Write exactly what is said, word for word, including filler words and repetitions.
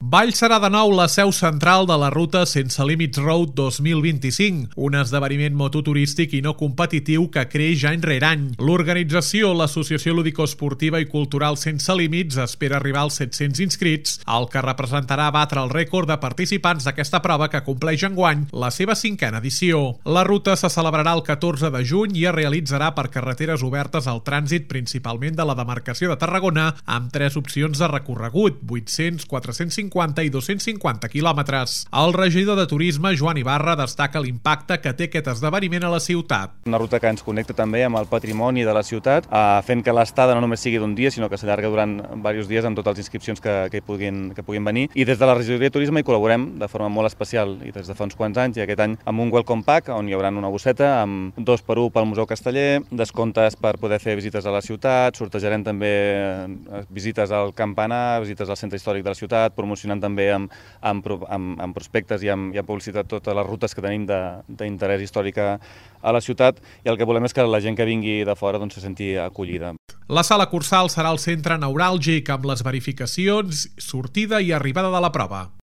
Valls serà de nou la seu central de la ruta Sense Límits Road dos mil vint-i-cinc, un esdeveniment mototurístic i no competitiu que creix any rere any. L'organització, l'Associació Lúdico-Esportiva i Cultural Sense Límits, espera arribar als set-cents inscrits, el que representarà batre el rècord de participants d'aquesta prova que compleix enguany la seva cinquena edició. La ruta se celebrarà el catorze de juny i es realitzarà per carreteres obertes al trànsit, principalment de la demarcació de Tarragona, amb tres opcions de recorregut, vuit-cents, quatre-cents cinquanta i dos-cents cinquanta quilòmetres. El regidor de Turisme, Joan Ibarra, destaca l'impacte que té aquest esdeveniment a la ciutat. Una ruta que ens connecta també amb el patrimoni de la ciutat, eh, fent que l'estada no només sigui d'un dia, sinó que s'allarga durant diversos dies amb totes les inscripcions que, que, puguin, que puguin venir. I des de la regidoria de Turisme hi col·laborem de forma molt especial i des de fa uns quants anys, i aquest any amb un Welcome Pack, on hi haurà una bosseta amb dos per un pel Museu Casteller, descomptes per poder fer visites a la ciutat, sortejarem també visites al campanar, visites al centre històric de la ciutat, promocionant també amb, amb, amb, amb prospectes i amb, i amb publicitat totes les rutes que tenim d'interès històric a la ciutat, i el que volem és que la gent que vingui de fora doncs, se senti acollida. La sala Cursal serà el centre neuràlgic amb les verificacions, sortida i arribada de la prova.